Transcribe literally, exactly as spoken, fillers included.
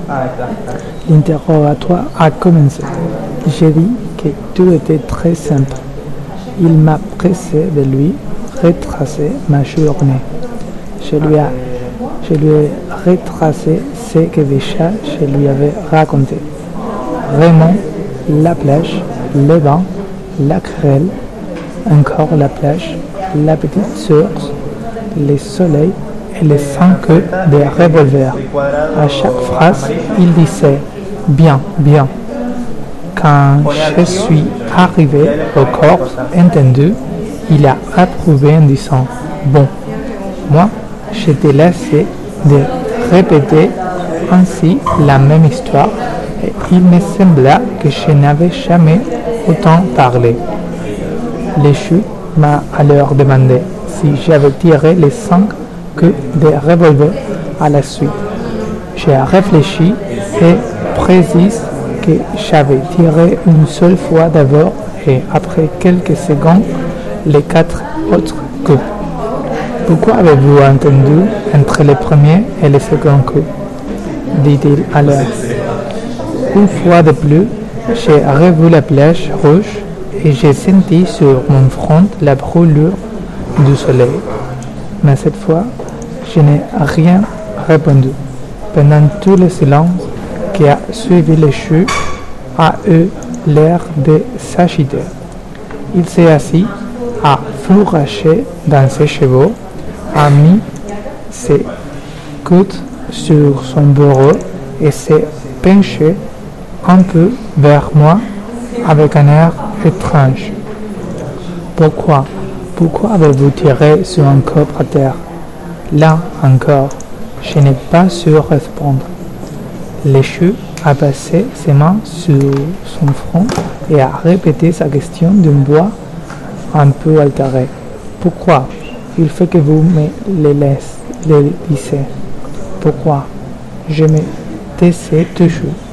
L'interrogatoire a commencé. J'ai dit que tout était très simple. Il m'a pressé de lui retracer ma journée. Je lui, a, je lui ai retracé ce que déjà je lui avais raconté. Vraiment, la plage, le bain, la querelle, encore la plage, la petite source, le soleil et les cinq coups de revolver. À chaque phrase, il disait « bien, bien ». Quand je suis arrivé au corps entendu, il a approuvé en disant « bon ». Moi, j'étais lassé de répéter ainsi la même histoire et il me sembla que je n'avais jamais autant parlé. Le chou m'a alors demandé si j'avais tiré les cinq coups de revolver à la suite. J'ai réfléchi et précise que j'avais tiré une seule fois d'abord et après quelques secondes les quatre autres coups. Pourquoi avez-vous entendu entre le premier et le second coup? Dit-il alors. Une fois de plus, j'ai revu la plage rouge et j'ai senti sur mon front la brûlure du soleil. Mais cette fois, je n'ai rien répondu. Pendant tout le silence qui a suivi le chou a eu l'air de s'agiter. Il s'est assis, a fourraché dans ses cheveux, a mis ses coudes sur son bureau et s'est penché un peu vers moi avec un air étrange. Pourquoi Pourquoi avez-vous tiré sur un corps à terre? Là encore, je n'ai pas su répondre. Le chou a passé ses mains sur son front et a répété sa question d'une voix un peu altérée. Pourquoi? Il faut que vous me le laissiez. Pourquoi? Je me taisais toujours.